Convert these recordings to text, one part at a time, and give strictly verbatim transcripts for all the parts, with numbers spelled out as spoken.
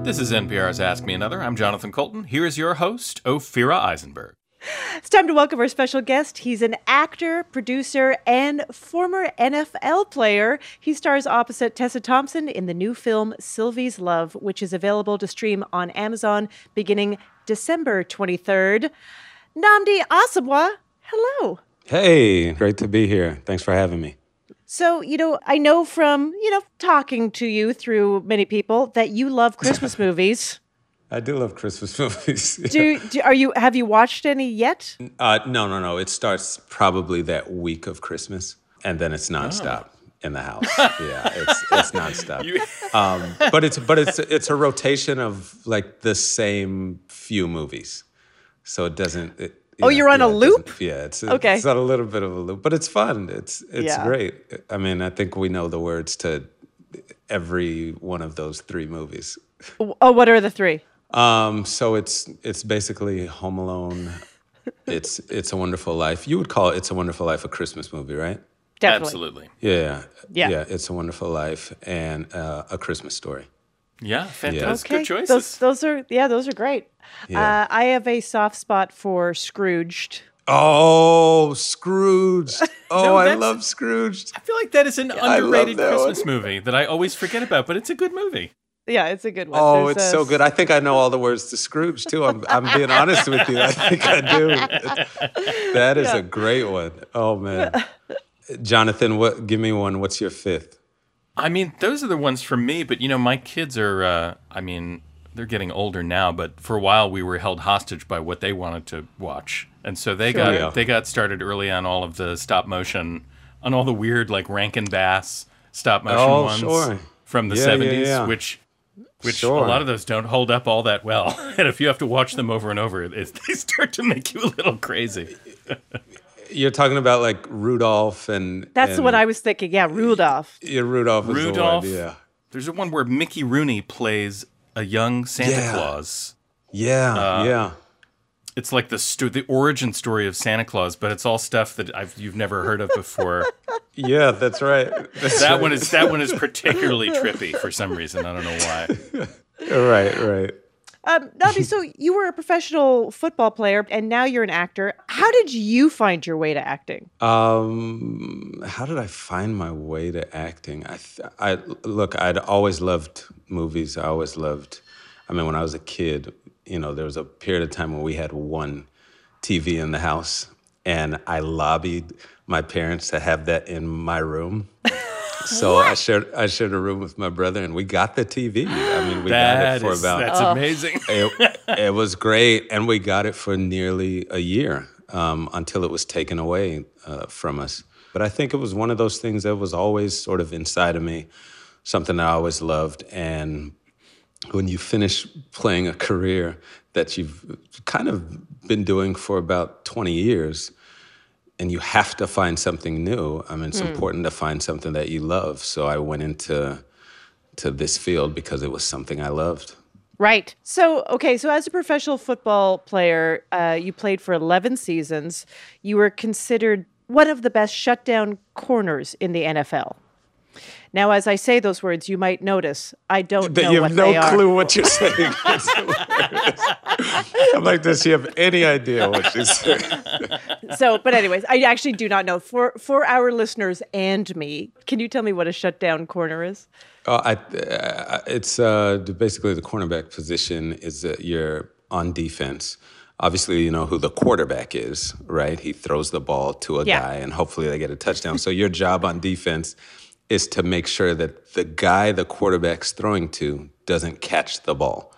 This is N P R's Ask Me Another. I'm Jonathan Colton. Here is your host, Ophira Eisenberg. It's time to welcome our special guest. He's an actor, producer, and former N F L player. He stars opposite Tessa Thompson in the new film Sylvie's Love, which is available to stream on Amazon beginning December twenty-third. Nnamdi Asomugha, hello. Hey, great to be here. Thanks for having me. So, you know, I know from, you know, talking to you through many people that you love Christmas movies. I do love Christmas movies. do, do are you have you watched any yet? Uh, no, no, no. It starts probably that week of Christmas, and then it's nonstop oh. in the house. Yeah, it's it's nonstop. You... Um, but it's but it's it's a rotation of like the same few movies, so it doesn't. It, oh, know, you're on yeah, a loop? Yeah, it's okay. It's on a little bit of a loop, but it's fun. It's it's yeah. great. I mean, I think we know the words to every one of those three movies. Oh, what are the three? Um, so it's it's basically Home Alone. It's It's a Wonderful Life. You would call it It's a Wonderful Life a Christmas movie, right? Definitely. Absolutely. Yeah. Yeah. Yeah. It's a Wonderful Life and uh, A Christmas Story. Yeah, fantastic. Okay. Good choices. Those, those are yeah, those are great. Yeah. Uh, I have a soft spot for Scrooged. Oh, Scrooge. Oh, No, I that's- love Scrooge. I feel like that is an I love underrated that Christmas one. movie that I always forget about, but it's a good movie. Yeah, it's a good one. Oh, There's it's a- so good. I think I know all the words to Scrooge, too. I'm, I'm being honest with you. I think I do. That is Yeah. a great one. Oh, man. Jonathan, what? Give me one. What's your fifth? I mean, those are the ones for me, but, you know, my kids are, uh, I mean, they're getting older now, but for a while we were held hostage by what they wanted to watch. And so they Sure. got Yeah. they got started early on all of the stop motion, on all the weird, like, Rankin Bass stop motion Oh, ones sure. from the Yeah, yeah, seventies, yeah. which... Which Sure. a lot of those don't hold up all that well. And if you have to watch them over and over, it, they start to make you a little crazy. You're talking about like Rudolph and That's and, what I was thinking. Yeah, Rudolph. Yeah, Rudolph is Rudolph. the one. Yeah, There's a one where Mickey Rooney plays a young Santa Yeah. Claus. yeah, Uh, yeah. It's like the sto- the origin story of Santa Claus, but it's all stuff that I've you've never heard of before. Yeah, that's right. That's That right. one is that one is particularly trippy for some reason. I don't know why. right, right. Um, Nnamdi, so you were a professional football player, and now you're an actor. How did you find your way to acting? Um, how did I find my way to acting? I, th- I look. I'd always loved movies. I always loved. I mean, when I was a kid, you know, there was a period of time when we had one T V in the house, and I lobbied my parents to have that in my room. So I shared I shared a room with my brother, and we got the T V. I mean, we got That it for is- about. that's amazing. it, it was great, and we got it for nearly a year um, until it was taken away uh, from us. But I think it was one of those things that was always sort of inside of me, something I always loved. And when you finish playing a career that you've kind of been doing for about twenty years, and you have to find something new, I mean, it's Mm. important to find something that you love. So I went into to this field because it was something I loved. Right. So, okay, so as a professional football player, uh, you played for eleven seasons. You were considered one of the best shutdown corners in the N F L. Now, as I say those words, you might notice I don't That know you what have no they are. clue what you're saying. It's hilarious. I'm like, does she have any idea what she's saying? So, but anyways, I actually do not know. For for our listeners and me, can you tell me what a shutdown corner is? Uh, I, uh, it's uh, basically the cornerback position is that you're on defense. Obviously, you know who the quarterback is, right? He throws the ball to a Yeah. guy, and hopefully they get a touchdown. So your job on defense is to make sure that the guy the quarterback's throwing to doesn't catch the ball.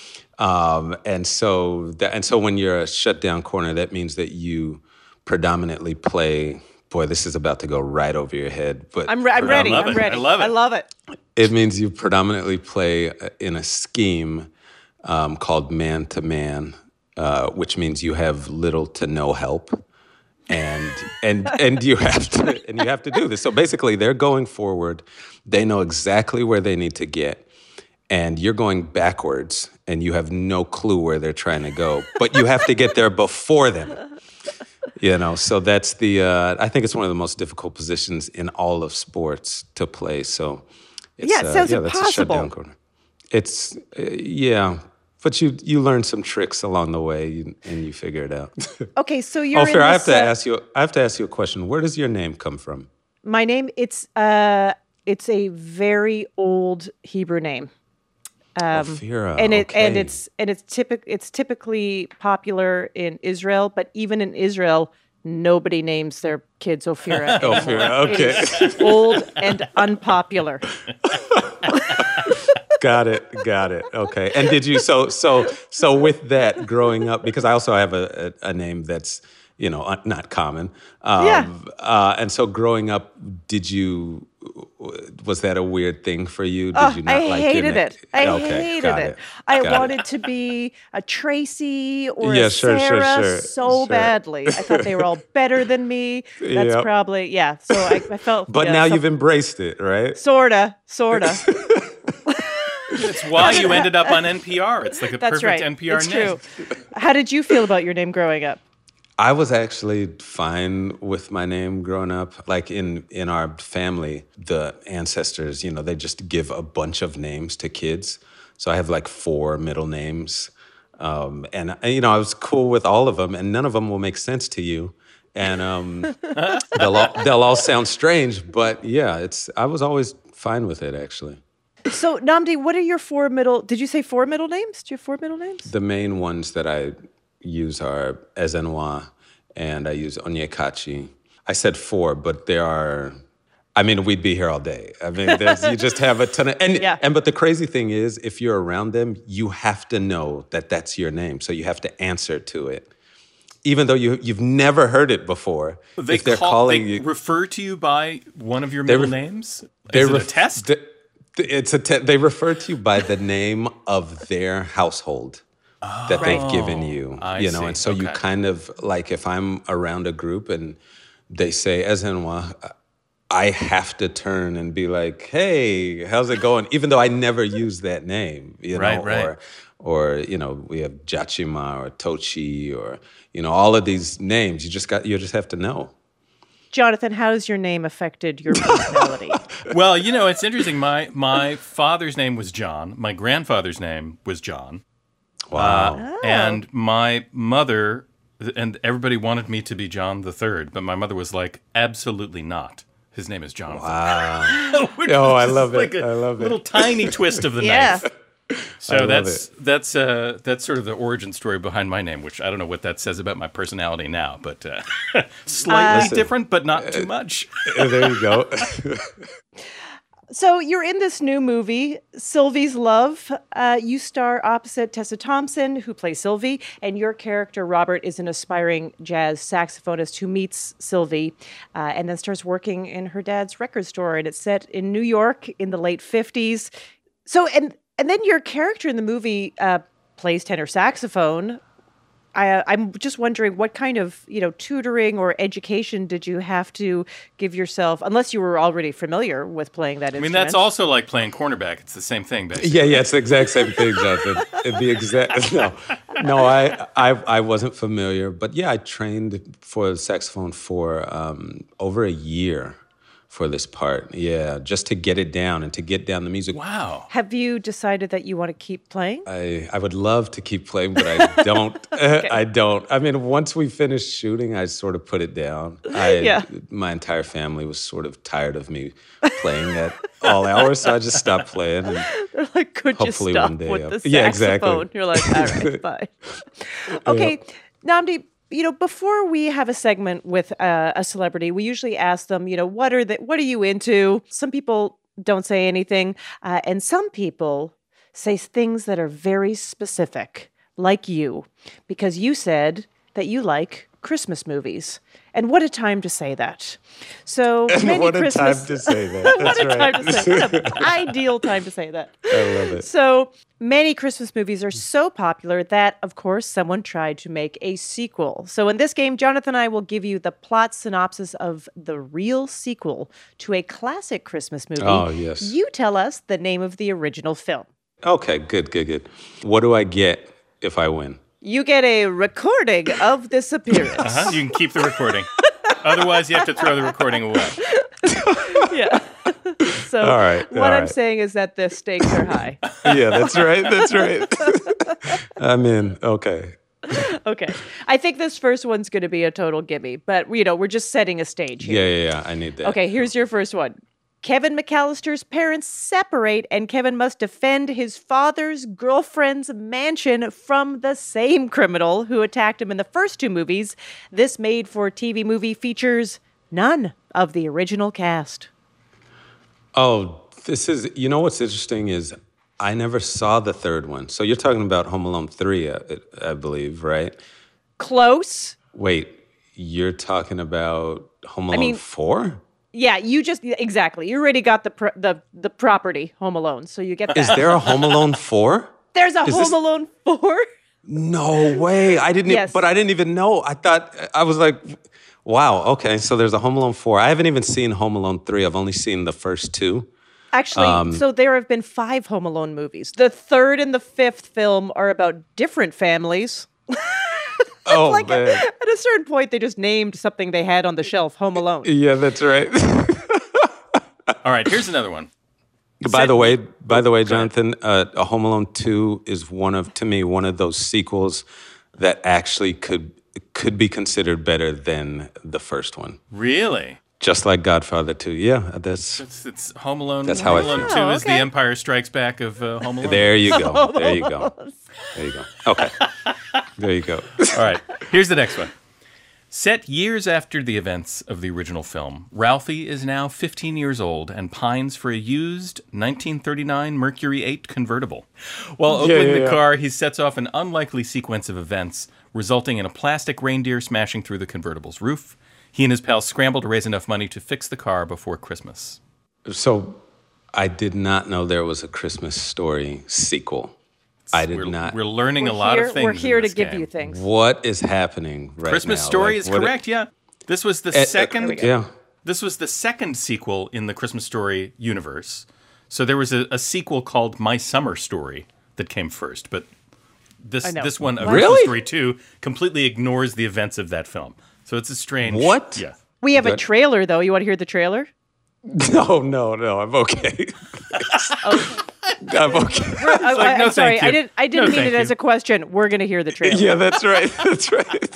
Um, and so that, and so when you're a shutdown corner, that means that you predominantly play. Boy, this is about to go right over your head. But I'm, re- I'm ready. love I'm it. ready. I love it. I love it. it means you predominantly play in a scheme um, called man-to-man, uh, which means you have little to no help, and and and you have to and you have to do this. So basically, they're going forward. They know exactly where they need to get, and you're going backwards, and you have no clue where they're trying to go, but you have to get there before them. You know, so that's the. Uh, I think it's one of the most difficult positions in all of sports to play. So, it's, Yeah, it uh, sounds yeah, that's a shutdown impossible. corner. It's uh, yeah, but you you learn some tricks along the way, you, and you figure it out. Okay, so you're Oh, in Farrah, I this, have to uh, ask you. I have to ask you a question. Where does your name come from? my name. It's uh, it's a very old Hebrew name. Ophira, and it and okay. it's and it's typic it's typically popular in Israel, but even in Israel, nobody names their kids Ophira. Ophira, okay. It's old and unpopular. Got it, got it. Okay. And did you so so so with that growing up, because I also have a a, a name that's, you know, uh, not common. Um, Yeah. Uh, and so growing up, did you was that a weird thing for you? Did Oh, you not I like your hated na- it. I Okay, hated got it. I Got it. wanted to be a Tracy or Yeah, a sure, sure, Sarah sure, so sure. badly. I thought they were all better than me. That's Yep. probably yeah. So I, I felt. But yeah, now so- you've embraced it, right? sorta, sorta. It's why you ended up on N P R. It's like a That's perfect right. N P R it's name. true. How did you feel about your name growing up? I was actually fine with my name growing up. Like in in our family, the ancestors, you know, they just give a bunch of names to kids. So I have like four middle names. Um, and, you know, I was cool with all of them, and none of them will make sense to you. And um, they'll, all, they'll all sound strange, but yeah, it's. I was always fine with it, actually. So, Namdi, what are your four middle? Did you say four middle names? Do you have four middle names? The main ones that I use are Ezenwa, and I use Onyekachi. I said four, but there are. I mean, we'd be here all day. I mean, there's, you just have a ton of, and, Yeah. and but the crazy thing is, if you're around them, you have to know that that's your name. So you have to answer to it. Even though you, you've never heard it before. They if they're call, calling they you. refer to you by one of your They middle ref- names? they Is it a ref- test? th- th- it's a te- They refer to you by the name of their household that they've given you. I you know, see. and so you Okay. kind of, like if I'm around a group and they say Ezenwa, I have to turn and be like, "Hey, how's it going?" Even though I never use that name, you know, Right, right. or, or you know, we have Jachima or Tochi or you know, all of these names. You just got, you just have to know. Jonathan, how has your name affected your personality? Well, you know, it's interesting. My my father's name was John. My grandfather's name was John. Wow. Uh, And my mother, and everybody wanted me to be John the Third, but my mother was like, absolutely not. His name is Jonathan. Wow. Which Oh, was I just love it. like a I love it. little tiny twist of the Yeah. knife. So I love that's that's uh, that's sort of the origin story behind my name, which I don't know what that says about my personality now, but uh, slightly Listen, different, but not too much. There you go. So you're in this new movie, Sylvie's Love. Uh, you star opposite Tessa Thompson, who plays Sylvie, and your character, Robert, is an aspiring jazz saxophonist who meets Sylvie uh, and then starts working in her dad's record store. And it's set in New York in the late fifties. So, and and then your character in the movie uh, plays tenor saxophone. I, I'm just wondering what kind of, you know, tutoring or education did you have to give yourself, unless you were already familiar with playing that I mean, instrument? that's also like playing cornerback. It's the same thing, basically. Yeah, yeah, it's the exact same thing, Jonathan. It'd be exact. No, no, I, I, I wasn't familiar, but yeah, I trained for saxophone for um, over a year for this part. Yeah, just to get it down and to get down the music. Wow. Have you decided that you want to keep playing? I, I would love to keep playing, but I don't. I don't. I mean, once we finished shooting, I sort of put it down. I, Yeah. My entire family was sort of tired of me playing at all hours, so I just stopped playing. And They're like, could Hopefully you stop one day with I'll- the saxophone? Yeah, exactly. You're like, all right, bye. Okay, Namdi, you know, before we have a segment with uh, a celebrity, we usually ask them, you know, what are the, what are you into? Some people don't say anything, uh, and some people say things that are very specific, like you, because you said that you like Christmas movies. And what a time to say that. So many what a Christmas time to say that. what That's a right. time to say what an ideal time to say that. I love it. So many Christmas movies are so popular that, of course, someone tried to make a sequel. So in this game, Jonathan and I will give you the plot synopsis of the real sequel to a classic Christmas movie. Oh, yes. You tell us the name of the original film. Okay, good, good, good. What do I get if I win? You get a recording of this appearance. Uh-huh. You can keep the recording. Otherwise, you have to throw the recording away. Yeah. So All right, what all I'm right. saying is that the stakes are high. Yeah, that's right. That's right. I'm in. Okay. Okay. I think this first one's going to be a total gimme, but you know, we're just setting a stage here. Yeah, yeah, yeah. I need that. Okay, here's your first one. Kevin McAllister's parents separate, and Kevin must defend his father's girlfriend's mansion from the same criminal who attacked him in the first two movies. This made-for-T V movie features none of the original cast. Oh, this is, you know what's interesting is I never saw the third one. So you're talking about Home Alone three, I, I believe, right? Close. Wait, you're talking about Home Alone mean- four? Yeah, you just exactly. You already got the pro- the the property Home Alone, so you get that. Is there a Home Alone four? There's a is Home this- Alone four. No way. I didn't, e- Yes. but I didn't even know. I thought, I was like, wow, okay. So there's a Home Alone four. I haven't even seen Home Alone three. I've only seen the first two. Actually, Um, so there have been five Home Alone movies. The third and the fifth film are about different families. Oh, Like man. at a certain point, they just named something they had on the shelf Home Alone. Yeah, that's right. All right, here's another one. By the way, by the way, Jonathan, uh, a Home Alone two is one of, to me, one of those sequels that actually could could be considered better than the first one. Really? Just like Godfather two. Yeah, that's It's, it's Home Alone. That's Home how I Alone feel. two Oh, is the okay. Empire Strikes Back of uh, Home Alone. there you go. There you go. There you go. Okay. There you go. All right, here's the next one. Set years after the events of the original film, Ralphie is now fifteen years old and pines for a used nineteen thirty-nine Mercury eight convertible. While Yeah, opening yeah, the yeah. car, he sets off an unlikely sequence of events, resulting in a plastic reindeer smashing through the convertible's roof. He and his pals scramble to raise enough money to fix the car before Christmas. So I did not know there was a Christmas Story sequel. I did We're, not. we're learning We're a lot here, of things. We're in here to this give game. you things. What is happening right Christmas now? Story Like, is what- correct. Yeah, this was the Uh, uh, second. Yeah. This was the second sequel in the Christmas Story universe. So there was a, a sequel called My Summer Story that came first, but this I know. this one, A What? Christmas Really? Story two, completely ignores the events of that film. So it's a strange. What? Yeah. We have a Good. trailer, though. You want to hear the trailer? No, no, no. I'm okay. I'm okay. I, like, no, am sorry. thank I you. didn't. I didn't No, mean thank it as you. a question. We're going to hear the trailer. Yeah, that's right. That's right.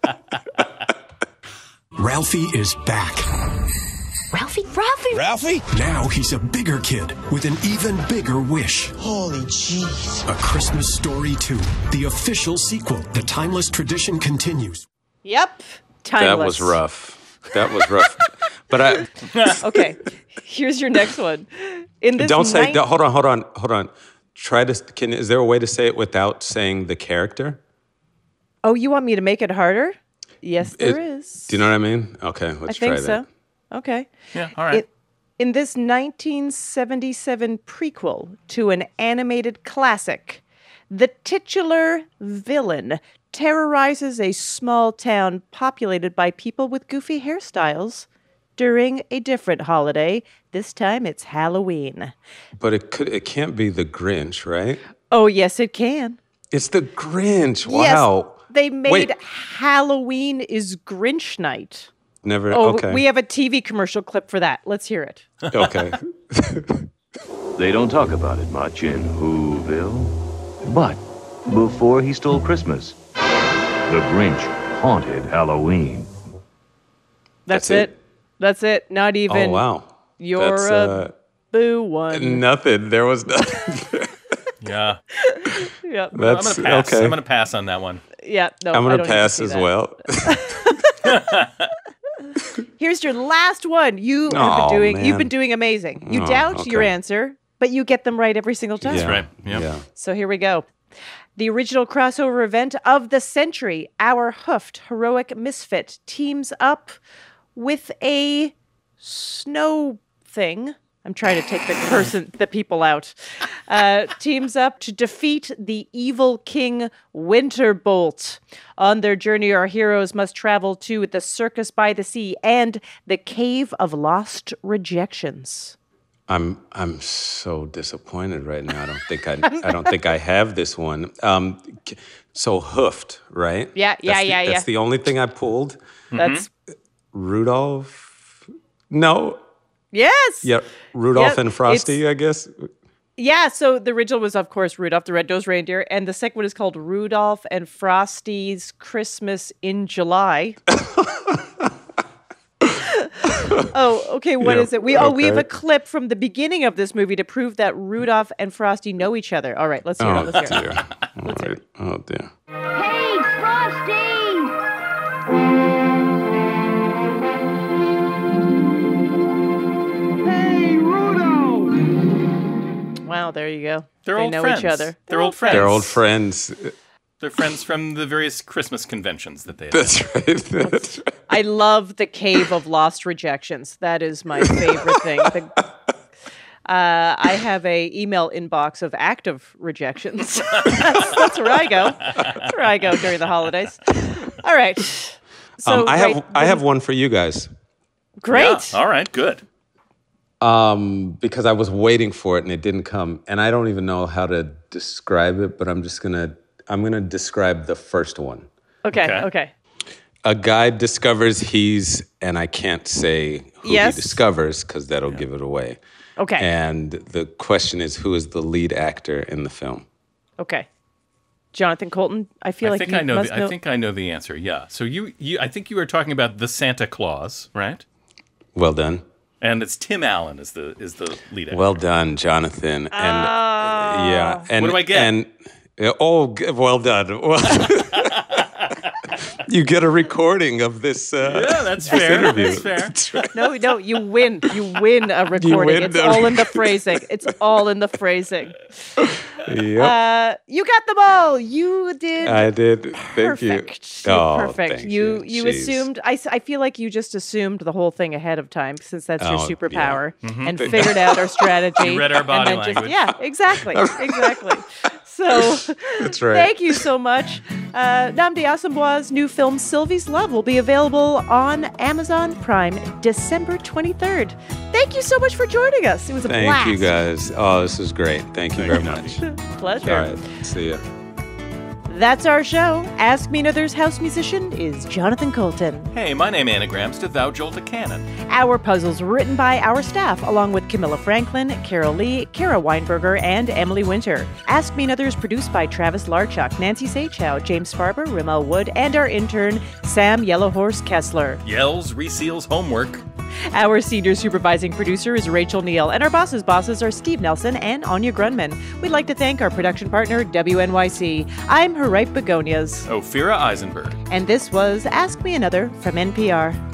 Ralphie is back. Ralphie? Ralphie? Ralphie? Now he's a bigger kid with an even bigger wish. Holy jeez. A Christmas Story two, the official sequel. The timeless tradition continues. Yep. Timeless. That was rough. That was rough. But I Okay. Here's your next one. In this don't say. nine- Hold on. Hold on. Hold on. Try to. Can is there a way to say it without saying the character? Oh, you want me to make it harder? Yes, there It- is. Do you know what I mean? Okay, let's I try think that. so. Okay. Yeah. All right. It, in this nineteen seventy-seven prequel to an animated classic, the titular villain terrorizes a small town populated by people with goofy hairstyles during a different holiday. This time it's Halloween. But it could. It can't be the Grinch, right? Oh, yes, it can. It's the Grinch. Wow. Yes, they made Wait. Halloween is Grinch night. Never. Oh, okay. we have a T V commercial clip for that. Let's hear it. okay. They don't talk about it much in Whoville. But before he stole Christmas, the Grinch haunted Halloween. That's, That's it. it? That's it. Not even Oh wow. you're That's, a uh, boo one. nothing. There was nothing. yeah. Yep. I'm That's gonna pass. okay. I'm gonna pass on that one. Yeah. No, I'm I gonna don't need to pass see as that. well. Here's your last one. You have Aw, been doing. You've man. been doing amazing. You Oh, doubt your okay. answer, but you get them right every single time. yeah. right. Yep. Yeah. So here we go. The original crossover event of the century, our hoofed heroic misfit teams up with a snow thing. I'm trying to take the person, the people out. Uh, teams up to defeat the evil king Winterbolt. On their journey, our heroes must travel to the Circus by the Sea and the Cave of Lost Rejections. I'm I'm so disappointed right now. I don't think I I don't think I have this one. Um, k- so hoofed, right? Yeah, yeah, That's the- yeah, yeah. That's the only thing I pulled. That's Rudolph? No, Yes. Yeah, Rudolph Yep, and Frosty, it's- I guess. Yeah, so the original was, of course, Rudolph the Red-Nosed Reindeer, and the second one is called Rudolph and Frosty's Christmas in July. Oh, okay, what Yeah, is it? We Oh, we have a okay. clip from the beginning of this movie to prove that Rudolph and Frosty know each other. All right, let's hear it. Oh Let's hear it. dear. All right. Oh dear. Hey, Frosty! Hey, Rudolph! Wow, there you go. They're they old know friends. each other. They're old friends. They're old friends. They're friends from the various Christmas conventions that they attend. That's right. That's right. I love the Cave of Lost Rejections. That is my favorite thing. The, uh, I have a email inbox of active rejections. that's, that's where I go. That's where I go during the holidays. All right. So um, I great. have I have one for you guys. Great. Yeah, all right, good. Um, because I was waiting for it and it didn't come, and I don't even know how to describe it. But I'm just gonna I'm gonna describe the first one. Okay. Okay. Okay. A guy discovers he's, and I can't say who Yes. he discovers because that'll give it away. Okay. And the question is, who is the lead actor in the film? Okay. Jonathan Colton, I feel I like think you I know. must The, know. I think I know the answer. Yeah. So you, you, I think you were talking about the Santa Claus, right? Well done. And it's Tim Allen is the is the lead actor. Well done, Jonathan. And uh, yeah, and What do I get? And uh, oh, g- well done. Well, you get a recording of this. Uh, yeah, that's fair. interview. That's fair. That's right. No, no, you win. You win a recording. win it's the- all in the phrasing. It's all in the phrasing. Yep, Uh, you got them all. You did I did. Thank you. perfect. Oh, perfect. thank you you. you Jeez. assumed. I, s- I feel like you just assumed the whole thing ahead of time since that's your Oh, yeah. superpower and figured out our strategy. You read our and body then just- language. yeah, exactly, exactly. So That's right. thank you so much. Uh, Namdi Asambois' new film Sylvie's Love will be available on Amazon Prime December twenty-third. Thank you so much for joining us. It was a Thank blast. you guys. Oh, this is great. Thank you very you, much. Pleasure. All right. See ya. That's our show. Ask Me Another's house musician is Jonathan Colton. Hey, my name anagrams to Thou Jolt a Cannon. Our puzzles written by our staff, along with Camilla Franklin, Carol Lee, Kara Weinberger, and Emily Winter. Ask Me Another is produced by Travis Larchuk, Nancy Sachow, James Farber, Rimmel Wood, and our intern, Sam Yellowhorse Kessler. Yells, reseals homework. Our senior supervising producer is Rachel Neal, and our boss's bosses are Steve Nelson and Anya Grunman. We'd like to thank our production partner, W N Y C. I'm Haripe Begonias, Ophira Eisenberg. and this was Ask Me Another from N P R.